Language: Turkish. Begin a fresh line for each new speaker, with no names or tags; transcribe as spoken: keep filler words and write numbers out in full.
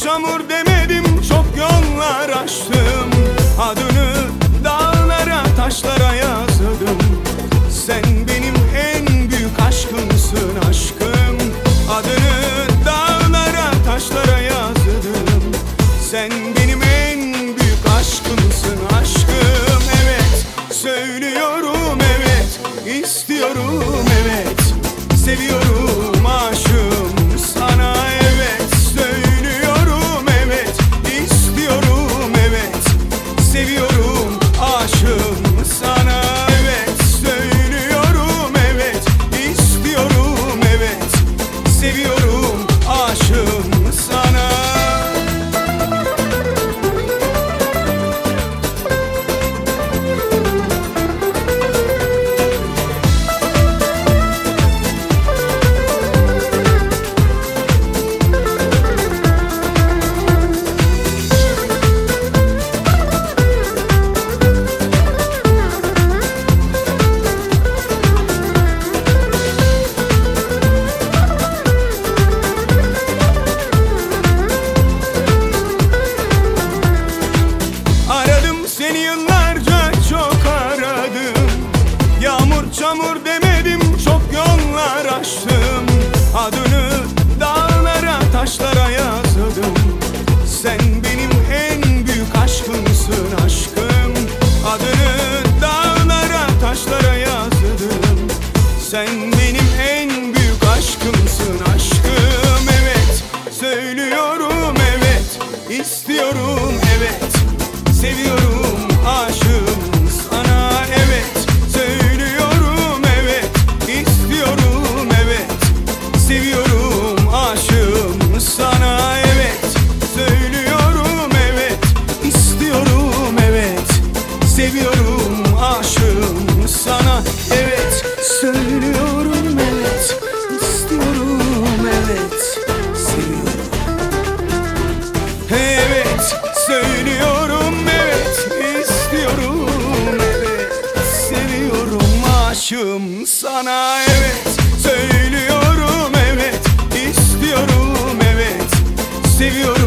çamur demedim, çok yollar aştım. Adını dağlara taşlara yazdım. Sen benim en büyük aşkımsın aşkım. Adını dağlara taşlara yazdım. Sen benim en büyük aşkımsın aşkım. Evet söylüyorum, evet istiyorum, evet seviyorum, aşığım sana. Evet söylüyorum, evet istiyorum, evet seviyorum, aşığım sana. Evet söylüyorum, evet istiyorum, evet seviyorum, aşığım sana. Seni yıllarca çok aradım. Yağmur çamur demedim, çok yollar aştım. Adını dağlara taşlara yazdım. Sen benim en büyük aşkımsın aşkım. Adını dağlara taşlara yazdım. Sen benim en büyük aşkımsın aşkım. Evet söylüyorum, evet istiyorum, evet seviyorum, aşığım sana. Evet söylüyorum, evet istiyorum, evet seviyorum, aşığım sana. Evet söylüyorum, evet istiyorum, evet seviyorum, aşığım sana. Evet söylüyorum, evet istiyorum, evet seviyorum. Evet söylüyorum, aşığım sana. Evet söylüyorum, evet istiyorum, evet seviyorum.